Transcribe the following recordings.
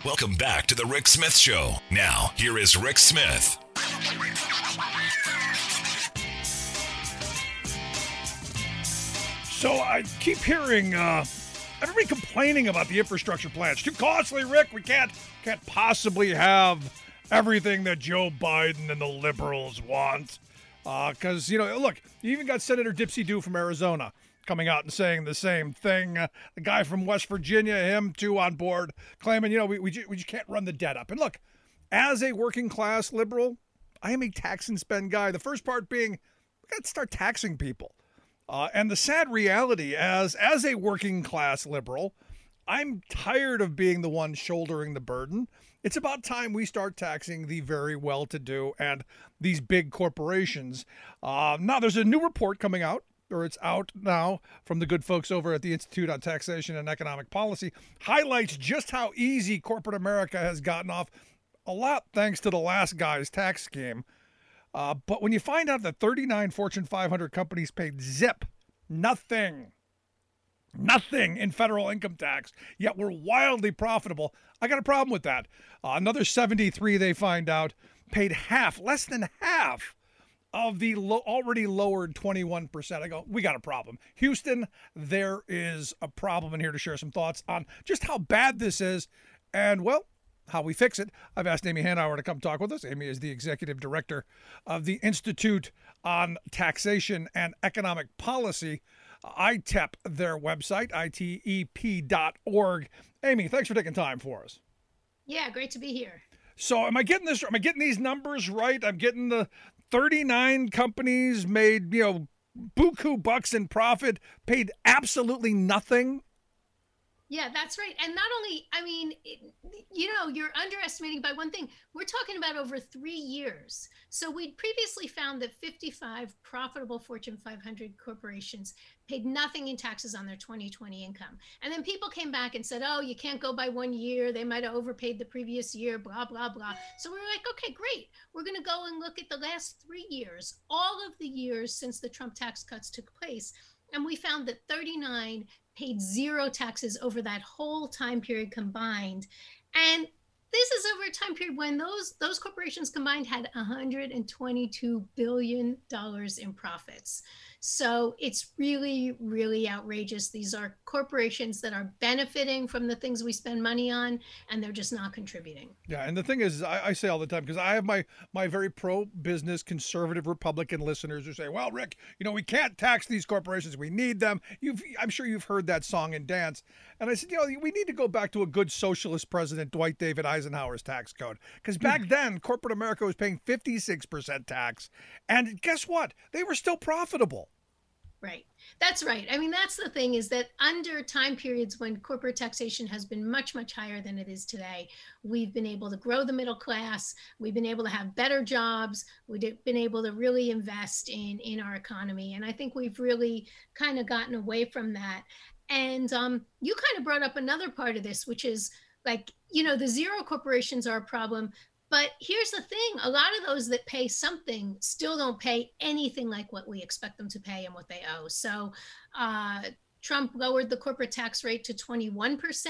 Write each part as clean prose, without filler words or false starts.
Welcome back to the Rick Smith Show. Now, here is Rick Smith. So I keep hearing everybody complaining about the infrastructure plan. It's too costly, Rick. We can't possibly have everything that Joe Biden and the liberals want. Because, look, you even got Senator Dipsy Doo from Arizona coming out and saying the same thing. The guy from West Virginia, him too on board, claiming, we just can't run the debt up. And look, as a working class liberal, I am a tax and spend guy. The first part being, we got to start taxing people. And the sad reality, as a working class liberal, I'm tired of being the one shouldering the burden. It's about time we start taxing the very well-to-do and these big corporations. Now, there's a new report coming out, or it's out now, from the good folks over at the Institute on Taxation and Economic Policy, highlights just how easy corporate America has gotten off, a lot thanks to the last guy's tax scheme. But when you find out that 39 Fortune 500 companies paid nothing in federal income tax, yet we're wildly profitable, I got a problem with that. Another 73 they find out paid less than half of the already lowered 21%. I go, we got a problem. Houston, there is a problem. And here to share some thoughts on just how bad this is and, well, how we fix it. I've asked Amy Hanauer to come talk with us. Amy is the executive director of the Institute on Taxation and Economic Policy, ITEP, their website, itep.org. Amy, thanks for taking time for us. Yeah, great to be here. So am I getting these numbers right? I'm getting the 39 companies made, buku bucks in profit, paid absolutely nothing. Yeah, that's right. And not only, you're underestimating by one thing. We're talking about over 3 years. So we'd previously found that 55 profitable Fortune 500 corporations paid nothing in taxes on their 2020 income. And then people came back and said, oh, you can't go by 1 year. They might have overpaid the previous year, blah, blah, blah. So we're like, okay, great. We're going to go and look at the last 3 years, all of the years since the Trump tax cuts took place. And we found that 39 paid zero taxes over that whole time period combined. And this is over a time period when those corporations combined had $122 billion in profits. So it's really, really outrageous. These are corporations that are benefiting from the things we spend money on, and they're just not contributing. Yeah, and the thing is, I say all the time, because I have my very pro-business conservative Republican listeners who say, well, Rick, we can't tax these corporations. We need them. I'm sure you've heard that song and dance. And I said, we need to go back to a good socialist president, Dwight David Eisenhower's tax code. Because back then, corporate America was paying 56% tax. And guess what? They were still profitable. Right. That's right. That's the thing, is that under time periods when corporate taxation has been much, much higher than it is today, we've been able to grow the middle class. We've been able to have better jobs. We've been able to really invest in our economy. And I think we've really kind of gotten away from that. And you kind of brought up another part of this, which is the zero corporations are a problem. But here's the thing, a lot of those that pay something still don't pay anything like what we expect them to pay and what they owe. So Trump lowered the corporate tax rate to 21%.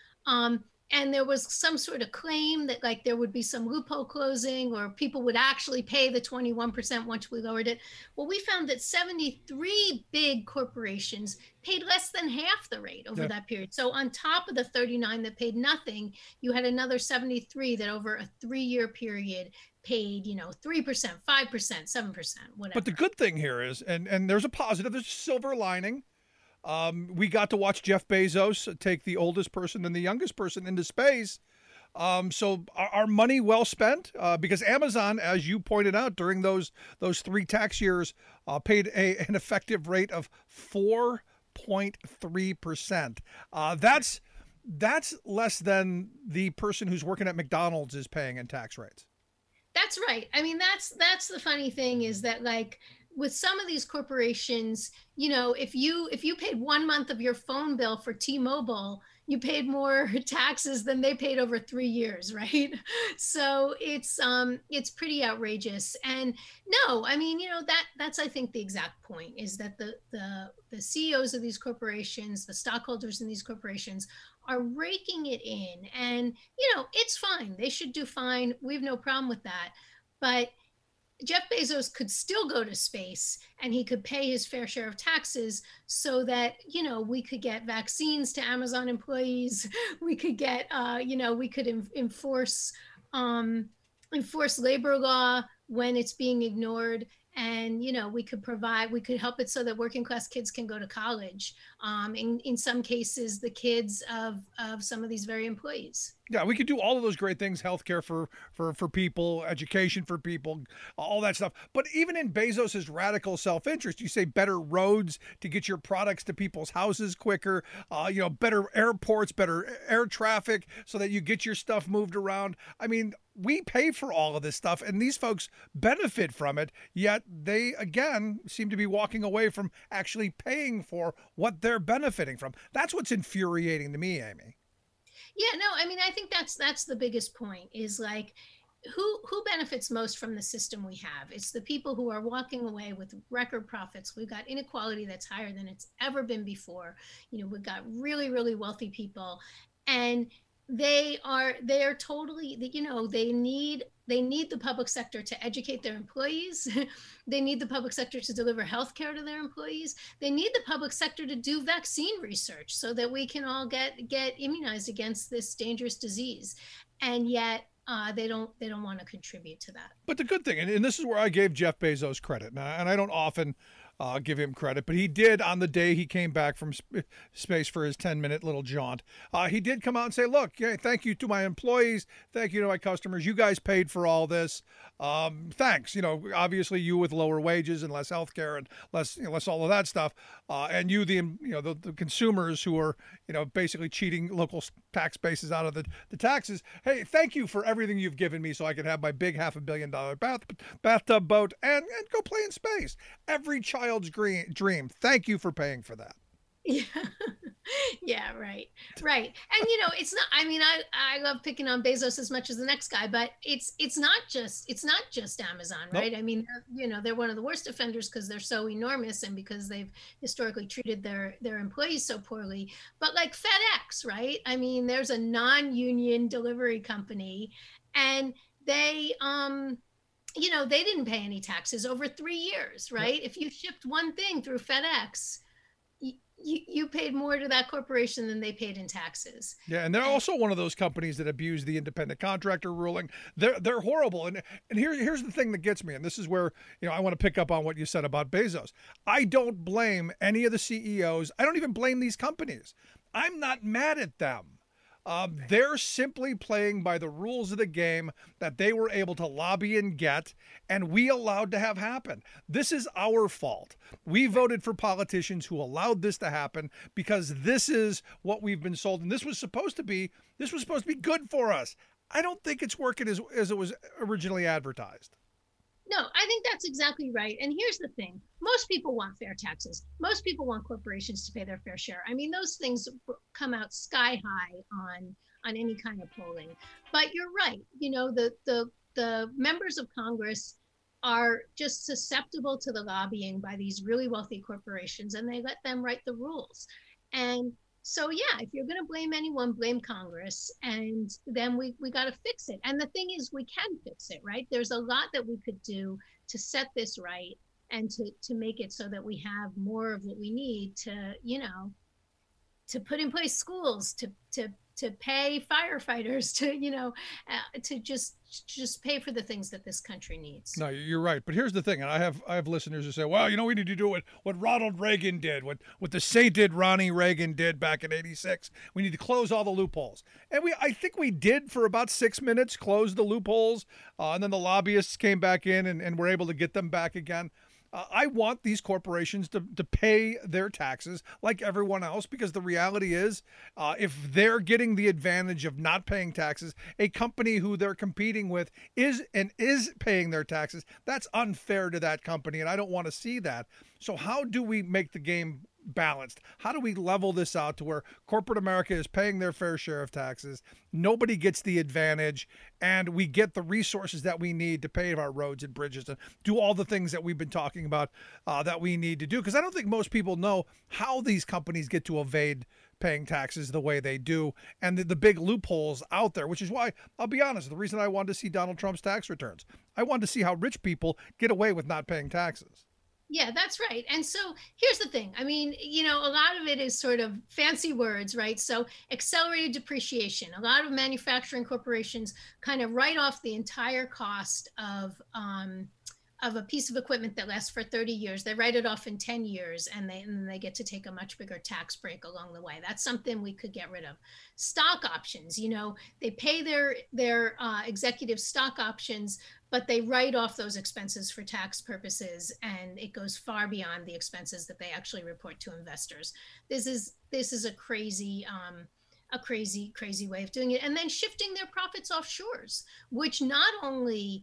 And there was some sort of claim that there would be some loophole closing, or people would actually pay the 21% once we lowered it. Well, we found that 73 big corporations paid less than half the rate over that period. So on top of the 39 that paid nothing, you had another 73 that over a 3-year period paid, 3%, 5%, 7%, whatever. But the good thing here is, and there's a positive, there's a silver lining. We got to watch Jeff Bezos take the oldest person and the youngest person into space. So our money well spent, because Amazon, as you pointed out, during those 3 tax years, paid an effective rate of 4.3%. That's less than the person who's working at McDonald's is paying in tax rates. That's right. That's the funny thing, is that with some of these corporations, if you paid 1 month of your phone bill for T-Mobile, you paid more taxes than they paid over 3 years, right? So it's pretty outrageous. And no, I mean, that's I think the exact point is that the CEOs of these corporations, the stockholders in these corporations are raking it in. And it's fine. They should do fine. We have no problem with that. But Jeff Bezos could still go to space and he could pay his fair share of taxes so that, we could get vaccines to Amazon employees. We could get, we could enforce labor law when it's being ignored. And, we could help it so that working class kids can go to college. In some cases, the kids of some of these very employees. Yeah, we could do all of those great things, healthcare for people, education for people, all that stuff. But even in Bezos's radical self-interest, you say better roads to get your products to people's houses quicker, better airports, better air traffic so that you get your stuff moved around. I mean, we pay for all of this stuff and these folks benefit from it, yet they, again, seem to be walking away from actually paying for what they're benefiting from. That's what's infuriating to me, Amy. Yeah, no, I mean, I think that's the biggest point is like, who benefits most from the system we have? It's the people who are walking away with record profits. We've got inequality that's higher than it's ever been before. We've got really, really wealthy people, and they are totally, they need the public sector to educate their employees. They need the public sector to deliver healthcare to their employees. They need the public sector to do vaccine research so that we can all get immunized against this dangerous disease. And yet they don't want to contribute to that. But the good thing, and this is where I gave Jeff Bezos credit, and I don't often give him credit, but he did on the day he came back from space for his 10-minute little jaunt. He did come out and say, look, thank you to my employees. Thank you to my customers. You guys paid for all this. Thanks. Obviously you with lower wages and less health care and less all of that stuff. And you, the consumers who are, basically cheating local tax bases out of the taxes. Hey, thank you for everything you've given me so I can have my big $500 million bathtub boat and go play in space. Every child's dream. Thank you for paying for that. Yeah. Yeah, right. And it's not, I mean, I love picking on Bezos as much as the next guy, but it's not just Amazon, right? Nope. I mean, they're one of the worst offenders because they're so enormous and because they've historically treated their employees so poorly. But like FedEx, right? I mean, there's a non-union delivery company and they didn't pay any taxes over 3 years, right? Yep. If you shipped one thing through FedEx, you paid more to that corporation than they paid in taxes. Yeah, and they're also one of those companies that abuse the independent contractor ruling. They're horrible. And here's the thing that gets me, and this is where I want to pick up on what you said about Bezos. I don't blame any of the CEOs. I don't even blame these companies. I'm not mad at them. They're simply playing by the rules of the game that they were able to lobby and get, and we allowed to have happen. This is our fault. We voted for politicians who allowed this to happen because this is what we've been sold, and this was supposed to be good for us. I don't think it's working as it was originally advertised. No, I think that's exactly right. And here's the thing. Most people want fair taxes. Most people want corporations to pay their fair share. I mean, those things come out sky high on any kind of polling. But you're right. The members of Congress are just susceptible to the lobbying by these really wealthy corporations, and they let them write the rules. And so, yeah, if you're going to blame anyone, blame Congress, and then we got to fix it. And the thing is, we can fix it, right? There's a lot that we could do to set this right and to make it so that we have more of what we need to put in place schools, to pay firefighters, to just pay for the things that this country needs. No, you're right. But here's the thing, and I have listeners who say, well, we need to do what Ronald Reagan did, what the sainted Ronnie Reagan did back in '86. We need to close all the loopholes. And I think we did for about 6 minutes, close the loopholes, and then the lobbyists came back in and were able to get them back again. I want these corporations to pay their taxes like everyone else, because the reality is, if they're getting the advantage of not paying taxes, a company who they're competing with is paying their taxes, that's unfair to that company, and I don't want to see that. So how do we make the game balanced? How do we level this out to where corporate America is paying their fair share of taxes, nobody gets the advantage, and we get the resources that we need to pave our roads and bridges and do all the things that we've been talking about that we need to do? Because I don't think most people know how these companies get to evade paying taxes the way they do, and the big loopholes out there, which is why, I'll be honest, the reason I wanted to see Donald Trump's tax returns. I wanted to see how rich people get away with not paying taxes. Yeah, that's right. And so here's the thing. I mean, a lot of it is sort of fancy words, right? So accelerated depreciation. A lot of manufacturing corporations kind of write off the entire cost of a piece of equipment that lasts for 30 years. They write it off in 10 years, and then they get to take a much bigger tax break along the way. That's something we could get rid of. Stock options, they pay their executive stock options, but they write off those expenses for tax purposes, and it goes far beyond the expenses that they actually report to investors. This is a crazy way of doing it. And then shifting their profits offshores, which not only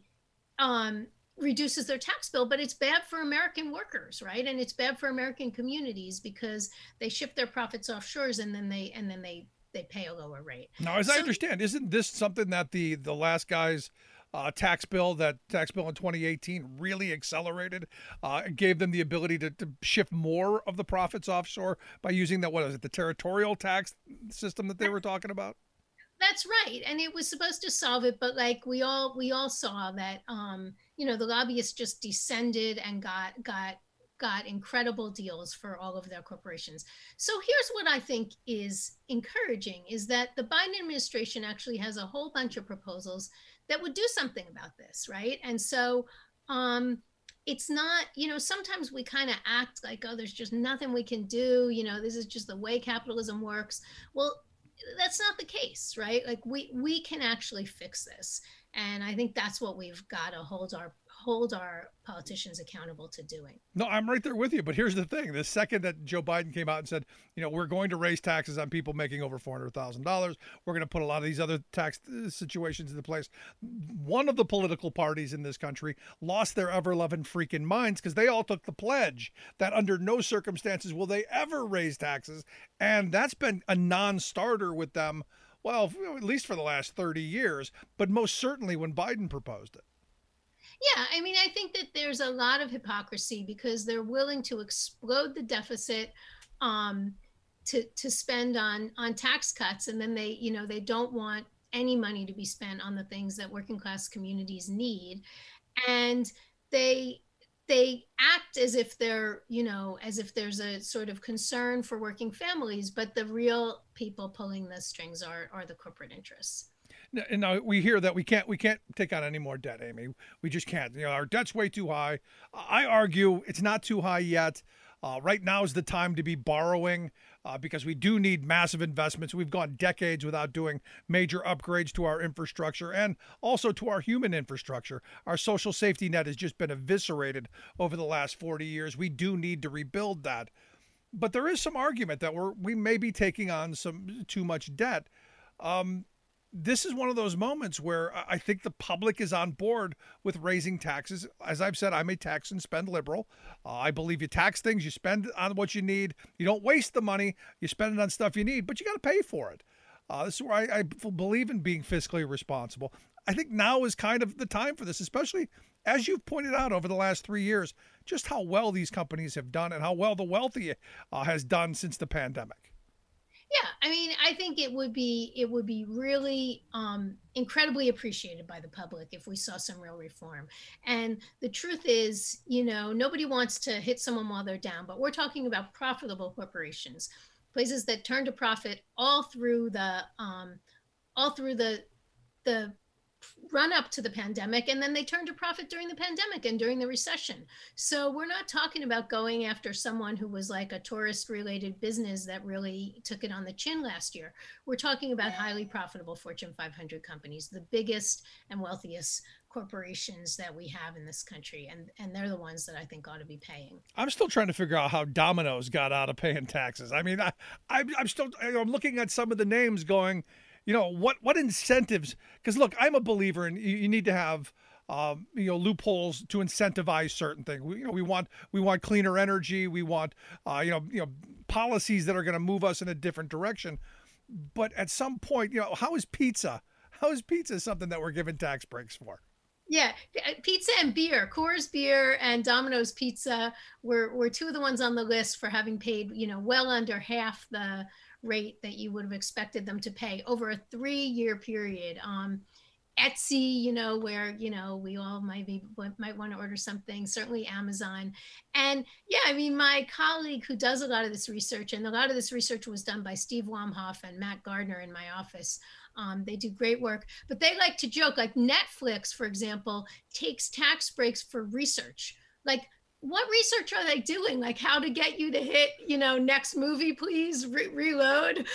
reduces their tax bill, but it's bad for American workers, right? And it's bad for American communities because they shift their profits offshores, and then they pay a lower rate. Now, as I understand, isn't this something that the last guy's tax bill in 2018 really accelerated, gave them the ability to shift more of the profits offshore by using the territorial tax system that they were talking about? That's right. And it was supposed to solve it, but like we all saw that the lobbyists just descended and got incredible deals for all of their corporations. So here's what I think is encouraging, is that the Biden administration actually has a whole bunch of proposals that would do something about this, right? And so it's not, sometimes we kind of act like, oh, there's just nothing we can do, this is just the way capitalism works. Well, that's not the case, right? Like we can actually fix this. And I think that's what we've got to hold our politicians accountable to doing. No, I'm right there with you. But here's the thing. The second that Joe Biden came out and said, we're going to raise taxes on people making over $400,000, we're going to put a lot of these other tax situations into place, one of the political parties in this country lost their ever-loving freaking minds, because they all took the pledge that under no circumstances will they ever raise taxes. And that's been a non-starter with them, well, at least for the last 30 years, but most certainly when Biden proposed it. Yeah, I mean, I think that there's a lot of hypocrisy because they're willing to explode the deficit to spend on tax cuts, and then they don't want any money to be spent on the things that working class communities need, and they act as if there's a sort of concern for working families, but the real people pulling the strings are the corporate interests. And now we hear that we can't take on any more debt, Amy. We just can't. Our debt's way too high. I argue it's not too high yet. Right now is the time to be borrowing because we do need massive investments. We've gone decades without doing major upgrades to our infrastructure and also to our human infrastructure. Our social safety net has just been eviscerated over the last 40 years. We do need to rebuild that. But there is some argument that we may be taking on some too much debt. This is one of those moments where I think the public is on board with raising taxes. As I've said, I'm a tax and spend liberal. I believe you tax things, you spend on what you need. You don't waste the money. You spend it on stuff you need, but you got to pay for it. This is where I believe in being fiscally responsible. I think now is kind of the time for this, especially as you've pointed out over the last 3 years, just how well these companies have done and how well the wealthy has done since the pandemic. Yeah, I mean, I think it would be really incredibly appreciated by the public if we saw some real reform. And the truth is, nobody wants to hit someone while they're down, but we're talking about profitable corporations, places that turn to profit all through the run up to the pandemic, and then they turned to profit during the pandemic and during the recession. So we're not talking about going after someone who was like a tourist related business that really took it on the chin last year. We're talking about highly profitable Fortune 500 companies, the biggest and wealthiest corporations that we have in this country, and they're the ones that I think ought to be paying. I'm still trying to figure out how Domino's got out of paying taxes. I mean, I'm still, I'm looking at some of the names going, what incentives? Because look, I'm a believer in you need to have loopholes to incentivize certain things. We want cleaner energy. We want policies that are going to move us in a different direction. But at some point, how is pizza? How is pizza something that we're giving tax breaks for? Yeah, pizza and beer, Coors Beer and Domino's Pizza were two of the ones on the list for having paid, well under half the rate that you would have expected them to pay over a 3-year period. Etsy, where, we all might want to order something, certainly Amazon. And yeah, I mean, my colleague who does a lot of this research, and a lot of this research was done by Steve Wamhoff and Matt Gardner in my office. They do great work, but they like to joke, like Netflix, for example, takes tax breaks for research. Like, what research are they doing? Like how to get you to hit, next movie, please reload.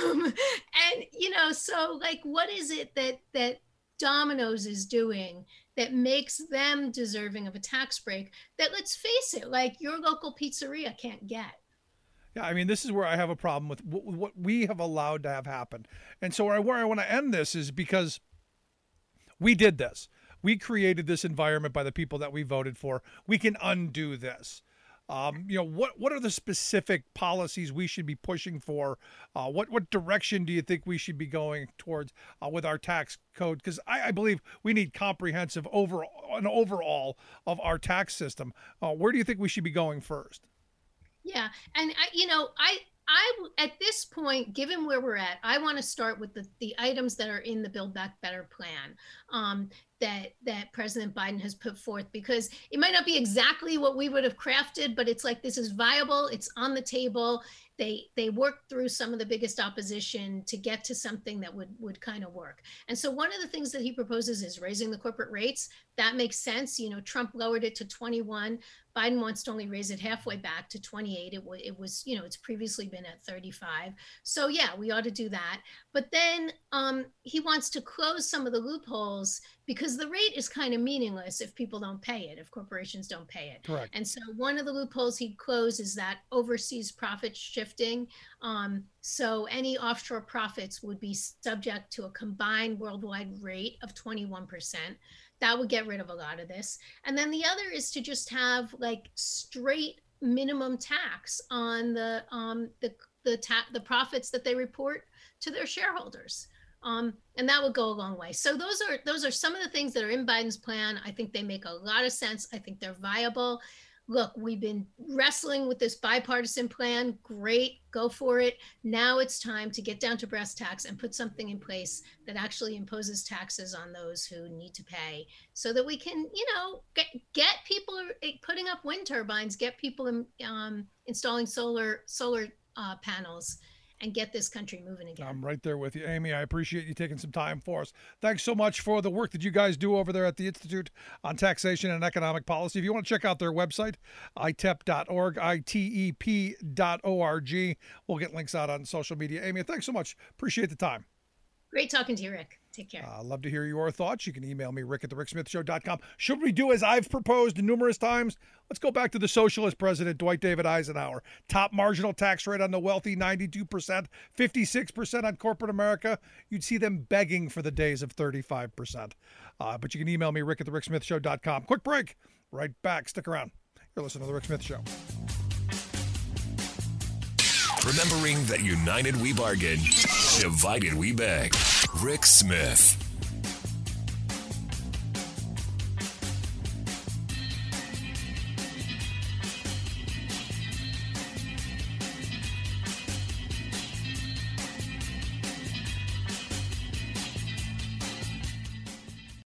So like, what is it that Domino's is doing that makes them deserving of a tax break that, let's face it, like your local pizzeria can't get? Yeah, I mean, this is where I have a problem with what we have allowed to have happen. And so where I want to end this is because we did this. We created this environment by the people that we voted for. We can undo this. What are the specific policies we should be pushing for? What direction do you think we should be going towards with our tax code? Because I believe we need comprehensive overall of our tax system. Where do you think we should be going first? Yeah, and I at this point, given where we're at, I want to start with the items that are in the Build Back Better plan that President Biden has put forth, because it might not be exactly what we would have crafted, but it's like, this is viable, it's on the table. They worked through some of the biggest opposition to get to something that would kind of work. And so one of the things that he proposes is raising the corporate rates. That makes sense. Trump lowered it to 21. Biden wants to only raise it halfway back to 28. It was, it's previously been at 35. So yeah, we ought to do that. But then he wants to close some of the loopholes, because the rate is kind of meaningless if people don't pay it, if corporations don't pay it. Correct. And so one of the loopholes he'd close is that overseas profit shifting. So any offshore profits would be subject to a combined worldwide rate of 21%. That would get rid of a lot of this. And then the other is to just have like straight minimum tax on the profits that they report to their shareholders. And that would go a long way. So those are some of the things that are in Biden's plan. I think they make a lot of sense. I think they're viable. Look, we've been wrestling with this bipartisan plan. Great, go for it. Now it's time to get down to brass tacks and put something in place that actually imposes taxes on those who need to pay, so that we can, get people putting up wind turbines, get people installing solar panels, and get this country moving again. I'm right there with you, Amy. I appreciate you taking some time for us. Thanks so much for the work that you guys do over there at the Institute on Taxation and Economic Policy. If you want to check out their website, itep.org, itep.org. We'll get links out on social media. Amy, thanks so much. Appreciate the time. Great talking to you, Rick. Take care. Love to hear your thoughts. You can email me, rick@thericksmithshow.com. Should we do as I've proposed numerous times? Let's go back to the socialist president, Dwight David Eisenhower. Top marginal tax rate on the wealthy, 92%, 56% on corporate America. You'd see them begging for the days of 35%. But you can email me, rick@thericksmithshow.com. Quick break. Right back. Stick around. You're listening to The Rick Smith Show. Remembering that united we bargain, divided we beg. Rick Smith.